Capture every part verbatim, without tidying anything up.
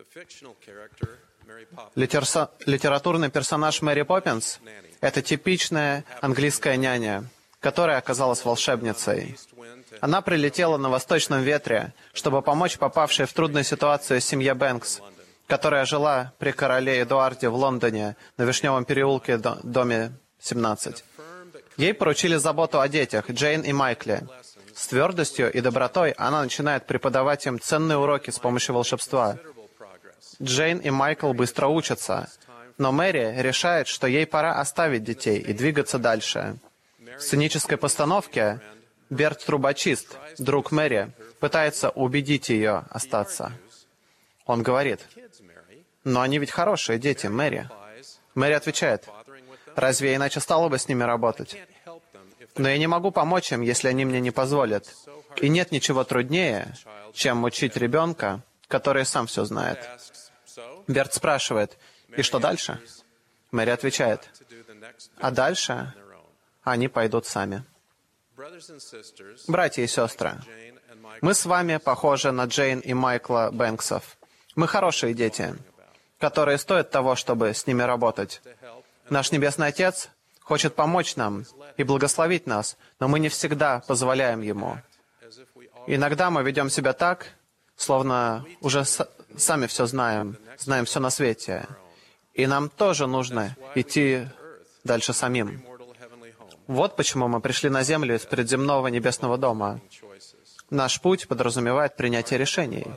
Литерса... Литературный персонаж Мэри Поппинс — это типичная английская няня, которая оказалась волшебницей. Она прилетела на восточном ветре, чтобы помочь попавшей в трудную ситуацию семье Бэнкс, которая жила при короле Эдуарде в Лондоне на Вишневом переулке, доме семнадцать. Ей поручили заботу о детях, Джейн и Майкле. С твердостью и добротой она начинает преподавать им ценные уроки с помощью волшебства. Джейн и Майкл быстро учатся, но Мэри решает, что ей пора оставить детей и двигаться дальше. В сценической постановке Берт Трубочист, друг Мэри, пытается убедить ее остаться. Он говорит: «Но они ведь хорошие дети, Мэри». Мэри отвечает: «Разве я иначе стала бы с ними работать? Но я не могу помочь им, если они мне не позволят. И нет ничего труднее, чем учить ребенка, который сам все знает». Берт спрашивает: «И что дальше?» Мэри отвечает: «А дальше они пойдут сами». Братья и сестры, мы с вами похожи на Джейн и Майкла Бэнксов. Мы хорошие дети, которые стоят того, чтобы с ними работать. Наш Небесный Отец хочет помочь нам и благословить нас, но мы не всегда позволяем Ему. Иногда мы ведем себя так, словно уже с- сами все знаем, знаем все на свете. И нам тоже нужно идти дальше самим. Вот почему мы пришли на землю из предземного небесного дома. Наш путь подразумевает принятие решений.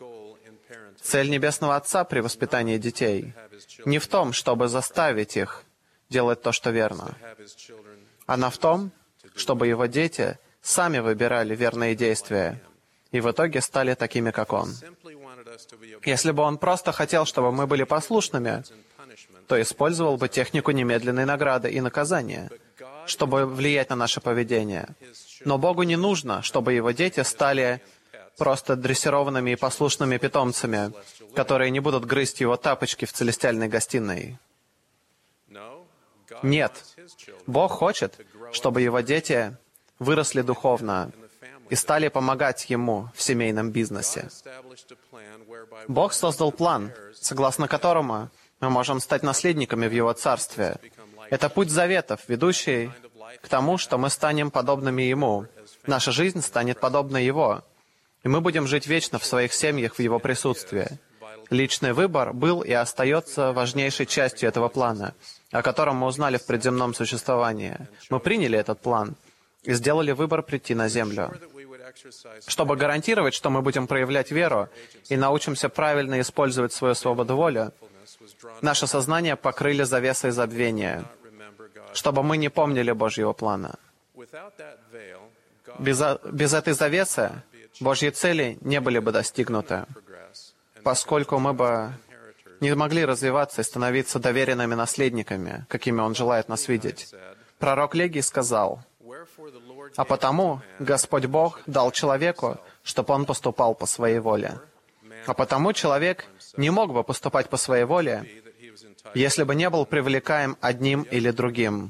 Цель Небесного Отца при воспитании детей не в том, чтобы заставить их делать то, что верно. Она в том, чтобы Его дети сами выбирали верные действия и в итоге стали такими, как Он. Если бы Он просто хотел, чтобы мы были послушными, то использовал бы технику немедленной награды и наказания, чтобы влиять на наше поведение. Но Богу не нужно, чтобы Его дети стали просто дрессированными и послушными питомцами, которые не будут грызть Его тапочки в целестиальной гостиной. Нет. Бог хочет, чтобы Его дети выросли духовно и стали помогать Ему в семейном бизнесе. Бог создал план, согласно которому мы можем стать наследниками в Его Царстве. Это путь заветов, ведущий к тому, что мы станем подобными Ему. Наша жизнь станет подобной Его. И мы будем жить вечно в своих семьях в Его присутствии. Личный выбор был и остается важнейшей частью этого плана, о котором мы узнали в предземном существовании. Мы приняли этот план и сделали выбор прийти на землю. Чтобы гарантировать, что мы будем проявлять веру и научимся правильно использовать свою свободу воли, наше сознание покрыли завесой забвения, чтобы мы не помнили Божьего плана. Без, без этой завесы Божьи цели не были бы достигнуты, поскольку мы бы не могли развиваться и становиться доверенными наследниками, какими Он желает нас видеть. Пророк Легий сказал: «А потому Господь Бог дал человеку, чтобы он поступал по своей воле. А потому человек не мог бы поступать по своей воле, если бы не был привлекаем одним или другим».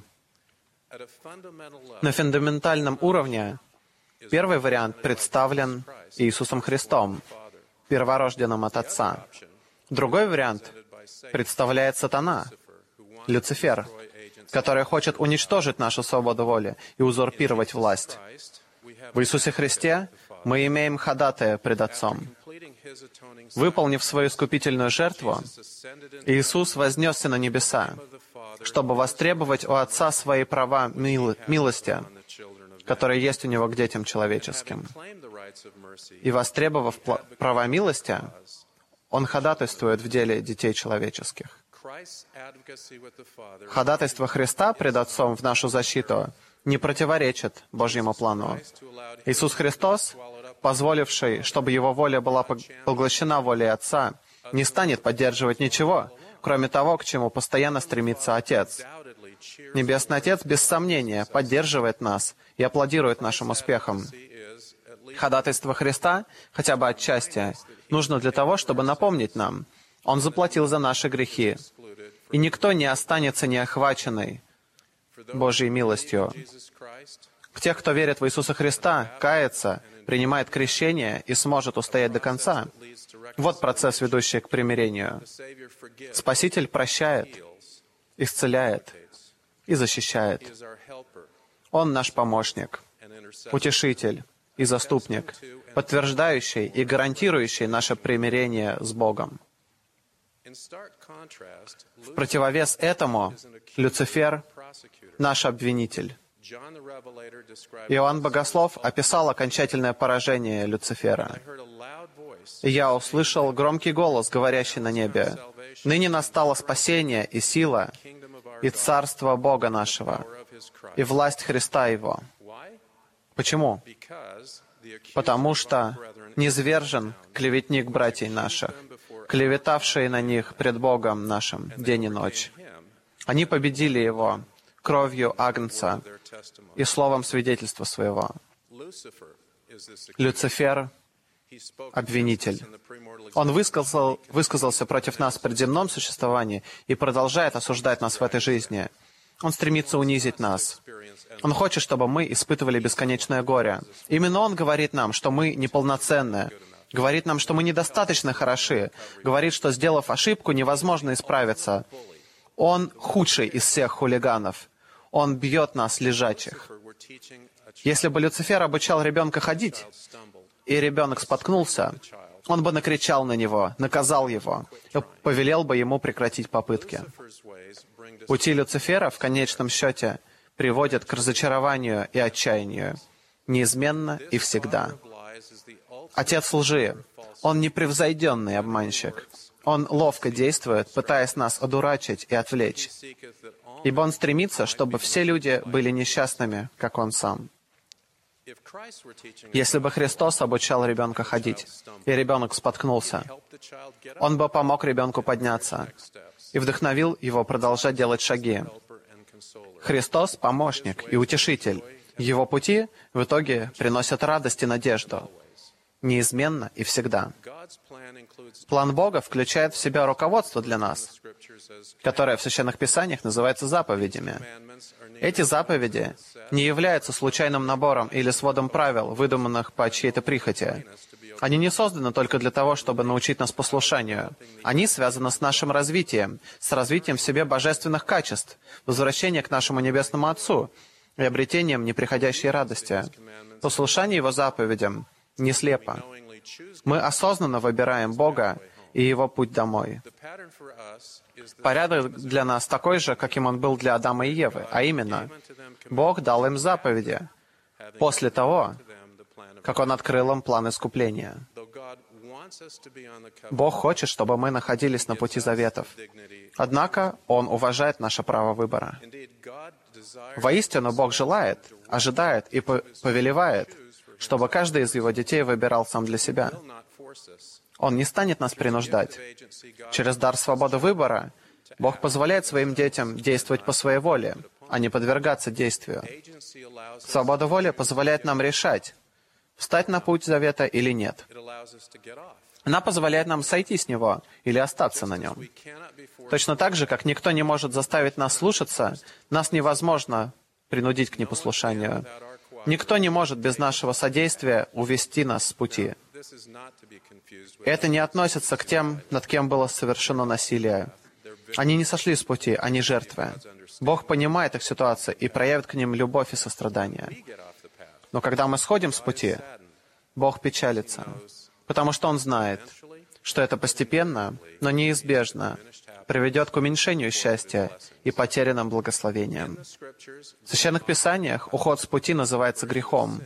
На фундаментальном уровне первый вариант представлен Иисусом Христом, перворожденным от Отца. Другой вариант представляет сатана, Люцифер, который хочет уничтожить нашу свободу воли и узурпировать власть. В Иисусе Христе мы имеем ходатая пред Отцом. Выполнив свою искупительную жертву, Иисус вознесся на небеса, чтобы востребовать у Отца свои права мил- милости, которые есть у Него к детям человеческим. И востребовав пла- права милости, Он ходатайствует в деле детей человеческих. Ходатайство Христа пред Отцом в нашу защиту не противоречит Божьему плану. Иисус Христос, позволивший, чтобы Его воля была поглощена волей Отца, не станет поддерживать ничего, кроме того, к чему постоянно стремится Отец. Небесный Отец, без сомнения, поддерживает нас и аплодирует нашим успехам. Ходатайство Христа, хотя бы отчасти, нужно для того, чтобы напомнить нам: Он заплатил за наши грехи, и никто не останется неохваченный Божьей милостью. Тех, кто верит в Иисуса Христа, кается, принимает крещение и сможет устоять до конца. Вот процесс, ведущий к примирению. Спаситель прощает, исцеляет и защищает. Он наш помощник, утешитель и заступник, подтверждающий и гарантирующий наше примирение с Богом. В противовес этому Люцифер — наш обвинитель. Иоанн Богослов описал окончательное поражение Люцифера. «И я услышал громкий голос, говорящий на небе: ныне настало спасение и сила, и царство Бога нашего, и власть Христа Его». Почему? Потому что низвержен клеветник братьев наших, клеветавший на них пред Богом нашим день и ночь. Они победили его кровью Агнца и словом свидетельства своего. Люцифер — обвинитель. Он высказал, высказался против нас в предземном существовании и продолжает осуждать нас в этой жизни. Он стремится унизить нас. Он хочет, чтобы мы испытывали бесконечное горе. Именно он говорит нам, что мы неполноценны, говорит нам, что мы недостаточно хороши, говорит, что, сделав ошибку, невозможно исправиться. Он худший из всех хулиганов. Он бьет нас, лежачих. Если бы Люцифер обучал ребенка ходить, и ребенок споткнулся, он бы накричал на него, наказал его, и повелел бы ему прекратить попытки. Пути Люцифера в конечном счете приводят к разочарованию и отчаянию, неизменно и всегда. Отец лжи. Он непревзойденный обманщик. Он ловко действует, пытаясь нас одурачить и отвлечь. Ибо он стремится, чтобы все люди были несчастными, как он сам. Если бы Христос обучал ребенка ходить, и ребенок споткнулся, он бы помог ребенку подняться и вдохновил его продолжать делать шаги. Христос — помощник и утешитель. Его пути в итоге приносят радость и надежду, неизменно и всегда. План Бога включает в себя руководство для нас, которое в Священных Писаниях называется заповедями. Эти заповеди не являются случайным набором или сводом правил, выдуманных по чьей-то прихоти. Они не созданы только для того, чтобы научить нас послушанию. Они связаны с нашим развитием, с развитием в себе божественных качеств, возвращением к нашему Небесному Отцу и обретением неприходящей радости. Послушание Его заповедям не слепо. Мы осознанно выбираем Бога и Его путь домой. Порядок для нас такой же, каким он был для Адама и Евы, а именно, Бог дал им заповеди после того, как Он открыл им план искупления. Бог хочет, чтобы мы находились на пути заветов. Однако Он уважает наше право выбора. Воистину, Бог желает, ожидает и повелевает, чтобы каждый из Его детей выбирал сам для себя. Он не станет нас принуждать. Через дар свободы выбора Бог позволяет своим детям действовать по своей воле, а не подвергаться действию. Свобода воли позволяет нам решать, встать на путь завета или нет. Она позволяет нам сойти с него или остаться на нем. Точно так же, как никто не может заставить нас слушаться, нас невозможно принудить к непослушанию. Никто не может без нашего содействия увести нас с пути. Это не относится к тем, над кем было совершено насилие. Они не сошли с пути, они жертвы. Бог понимает их ситуацию и проявит к ним любовь и сострадание. Но когда мы сходим с пути, Бог печалится, потому что Он знает, что это постепенно, но неизбежно приведет к уменьшению счастья и потерянным благословениям. В Священных Писаниях уход с пути называется грехом,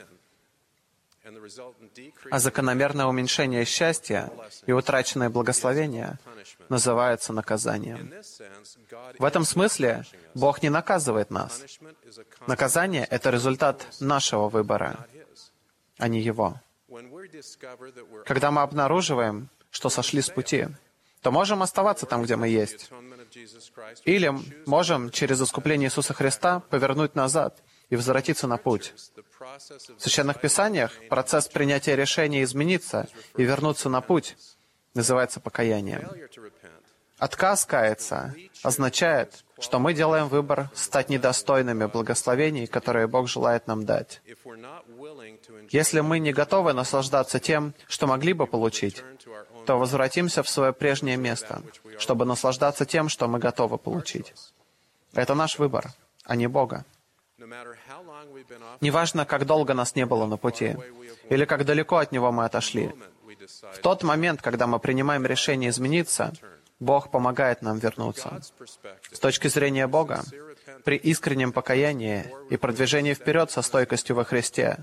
а закономерное уменьшение счастья и утраченное благословение называется наказанием. В этом смысле Бог не наказывает нас. Наказание — это результат нашего выбора, а не Его. Когда мы обнаруживаем, что сошли с пути, то можем оставаться там, где мы есть. Или можем через искупление Иисуса Христа повернуть назад и возвратиться на путь. В Священных Писаниях процесс принятия решения измениться и вернуться на путь называется покаянием. Отказ каяться означает, что мы делаем выбор стать недостойными благословений, которые Бог желает нам дать. Если мы не готовы наслаждаться тем, что могли бы получить, то возвратимся в свое прежнее место, чтобы наслаждаться тем, что мы готовы получить. Это наш выбор, а не Бога. Неважно, как долго нас не было на пути, или как далеко от Него мы отошли. В тот момент, когда мы принимаем решение измениться, Бог помогает нам вернуться. С точки зрения Бога, при искреннем покаянии и продвижении вперед со стойкостью во Христе,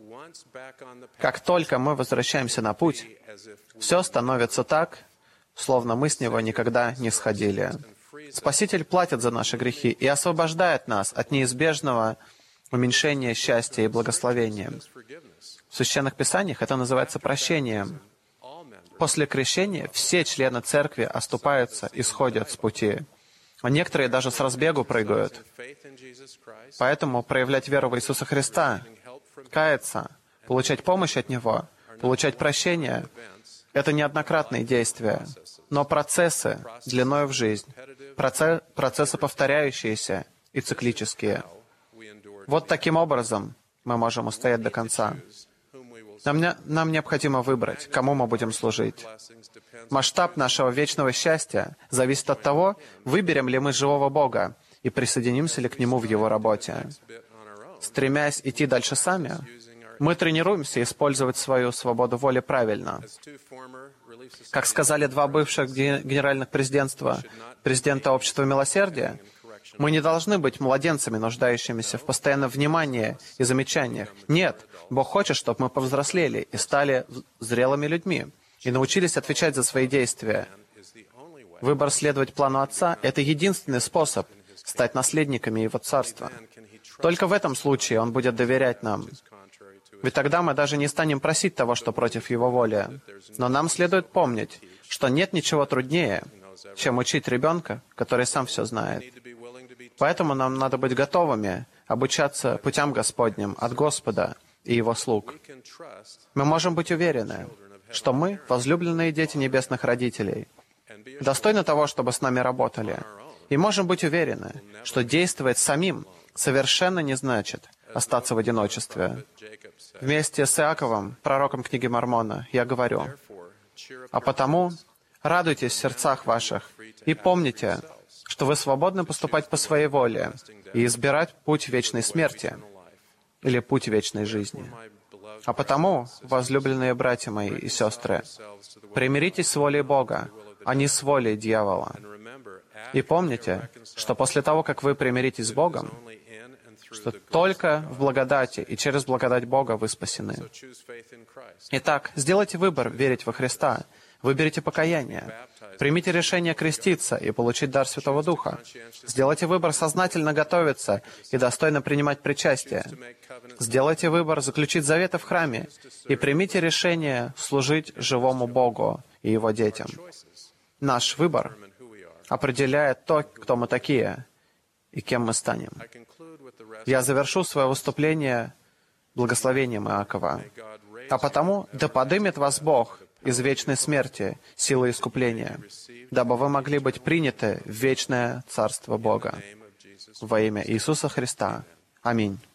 как только мы возвращаемся на путь, все становится так, словно мы с Него никогда не сходили. Спаситель платит за наши грехи и освобождает нас от неизбежного уменьшения счастья и благословения. В Священных Писаниях это называется прощением. После крещения все члены церкви оступаются и сходят с пути. А некоторые даже с разбегу прыгают. Поэтому проявлять веру в Иисуса Христа, каяться, получать помощь от Него, получать прощение — это неоднократные действия, но процессы длиною в жизнь, процесс, процессы повторяющиеся и циклические. Вот таким образом мы можем устоять до конца. Нам, не, нам необходимо выбрать, кому мы будем служить. Масштаб нашего вечного счастья зависит от того, выберем ли мы живого Бога и присоединимся ли к Нему в Его работе. Стремясь идти дальше сами, мы тренируемся использовать свою свободу воли правильно. Как сказали два бывших генеральных президентства, президента Общества Милосердия, мы не должны быть младенцами, нуждающимися в постоянном внимании и замечаниях. Нет, Бог хочет, чтобы мы повзрослели и стали зрелыми людьми и научились отвечать за свои действия. Выбор следовать плану Отца — это единственный способ стать наследниками Его Царства. Только в этом случае Он будет доверять нам. Ведь тогда мы даже не станем просить того, что против Его воли. Но нам следует помнить, что нет ничего труднее, чем учить ребенка, который сам все знает. Поэтому нам надо быть готовыми обучаться путям Господним от Господа и Его слуг. Мы можем быть уверены, что мы, возлюбленные дети небесных родителей, достойны того, чтобы с нами работали. И можем быть уверены, что действовать самим совершенно не значит остаться в одиночестве. Вместе с Иаковом, пророком книги Мормона, я говорю: «А потому радуйтесь в сердцах ваших и помните, что вы свободны поступать по своей воле и избирать путь вечной смерти или путь вечной жизни. А потому, возлюбленные братья мои и сестры, примиритесь с волей Бога, а не с волей дьявола. И помните, что после того, как вы примиритесь с Богом, что только в благодати и через благодать Бога вы спасены. Итак, сделайте выбор верить во Христа, выберите покаяние, примите решение креститься и получить дар Святого Духа. Сделайте выбор сознательно готовиться и достойно принимать причастие. Сделайте выбор заключить заветы в храме и примите решение служить живому Богу и Его детям. Наш выбор определяет то, кто мы такие и кем мы станем. Я завершу свое выступление благословением Иакова. А потому да подымет вас Бог из вечной смерти силой искупления, дабы вы могли быть приняты в вечное Царство Бога. Во имя Иисуса Христа. Аминь.